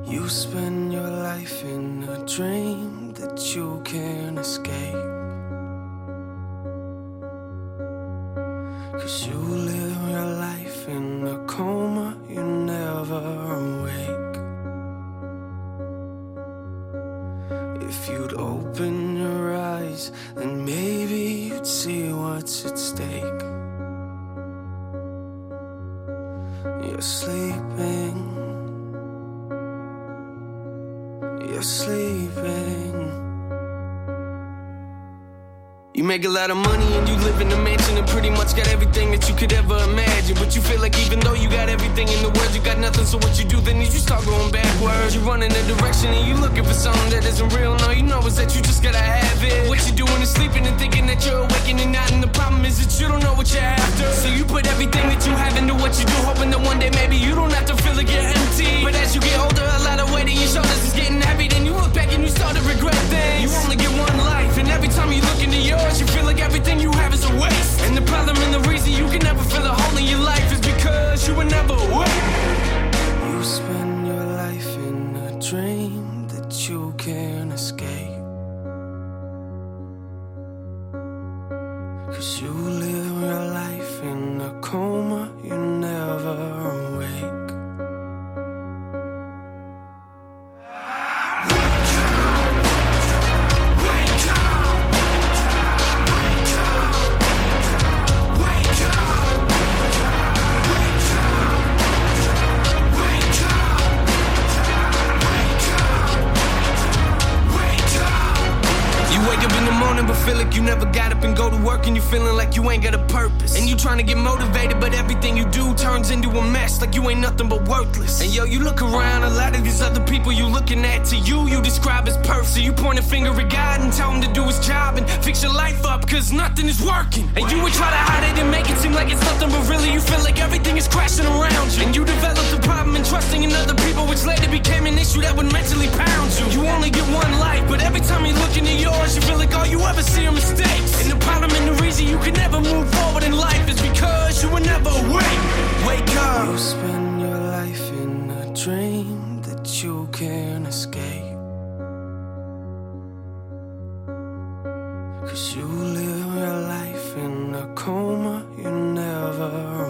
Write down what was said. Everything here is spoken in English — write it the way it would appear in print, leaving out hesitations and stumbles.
You spend your life in a dream that you can't escape. 'Cause you live your life in a coma, you never awake. If you'd open your eyes, then maybe you'd see what's at stake. You're sleeping. You're sleeping. You make a lot of money and you live in a mansion and pretty much got everything that you could ever imagine. But you feel like even though you got everything in the world, you got nothing. So what you do then is you start going backwards. You run in a direction and you looking for something that isn't real. No, you know is that you just gotta have it. What you doing is sleeping and thinking that you're awakening and not. And the problem is that you don't know what you're after. So you put everything that you have into what you do, hoping that one day maybe you don't have to feel like you're empty. But as you get older, a lot of weight on your shoulders is getting heavy. Then you look back and you start to regret things. You only get one life, and every time you look into yours, you feel like everything you have is a waste. And the problem and the reason you can never feel a hole in your life is because you were never awake. You spend your life in a dream that you can't escape. 'Cause you live your life in a coma, you never awake. But feel like you never got up and go to work and you feeling like you ain't got a purpose. And you trying to get motivated, but everything you do turns into a mess, like you ain't nothing but worthless. And yo, you look around, a lot of these other people you looking at, to you describe as perfect. So you point a finger at God and tell him to do his job and fix your life up, 'cause nothing is working. And you would try to hide it and make it seem like it's nothing, but really you feel like everything is crashing around you. And you developed a problem in trusting in other people, which later became an issue that would mentally pound you. You only get one life, but every time you look into yours, you feel like all you ever see are mistakes. And the problem and the reason you can never move forward in life is because you were never awake. Wake up. You spend your life in a dream that you can't escape. 'Cause you live your life in a coma, you never